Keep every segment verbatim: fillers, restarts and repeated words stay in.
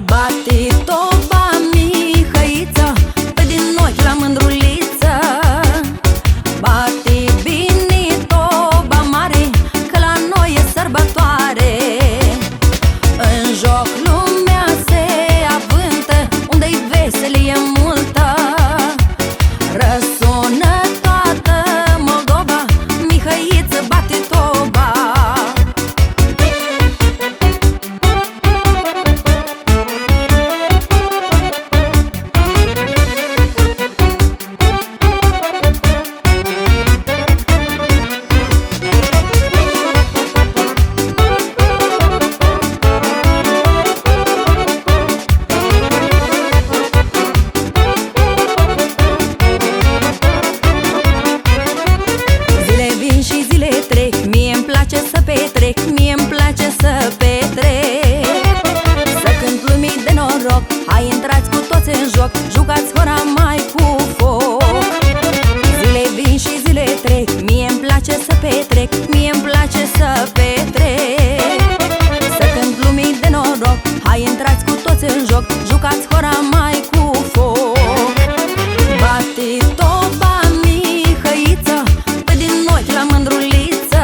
Bate toba, Mihăiță, pe din ochi la mândruliță. Bate bine toba mare, că la noi e sărbătoare. În joc lumea se avântă, unde-i veselie multă. Răsună toată Moldova, Mihăiță bate toba. Mie-mi place să petrec, mie-mi place să petrec. Să cânt lumii de noroc, hai intrați cu toți în joc, jucați hora mai cu foc. Zile vin și zile trec, mie-mi place să petrec, mie-mi place să petrec. Să cânt lumii de noroc, hai intrați cu toți în joc, jucați hora mai cu foc. Bate toba, Mihăiță, pe din ochi la mândruliță.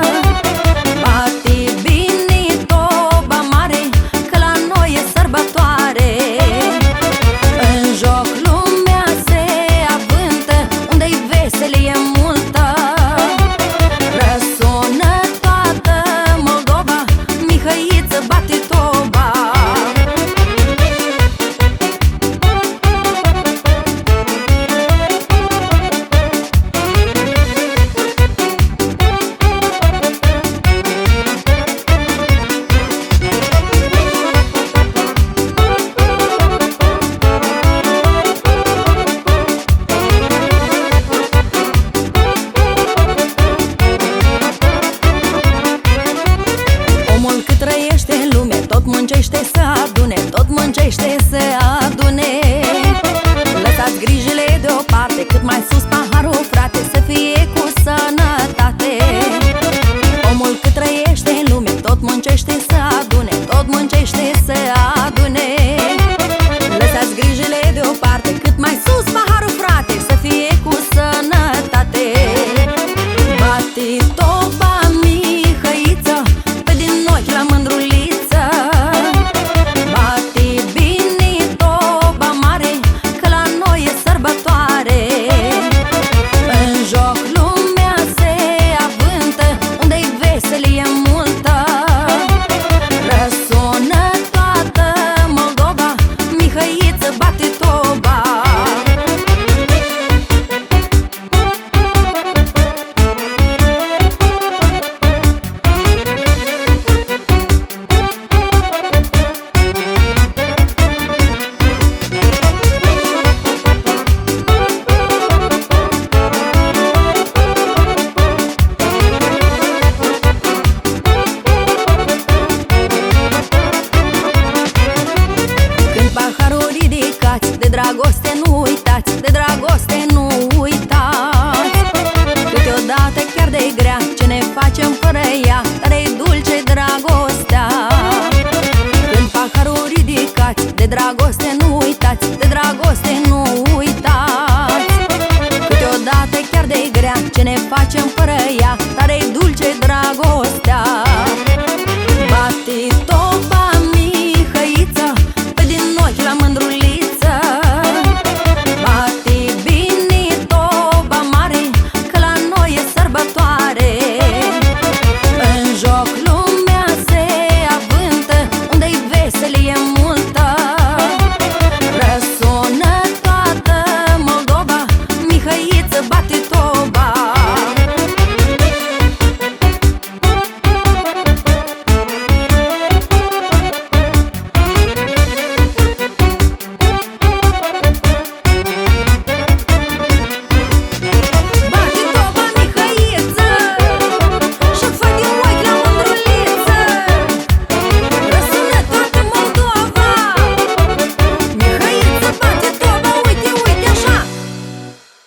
Tot muncește să adune, tot muncește să adune. Lăsați grijile deoparte, cât mai sus paharul, frate, să fie cu sănătate. Omul cât trăiește în lume, tot muncește să adune, tot muncește să adune.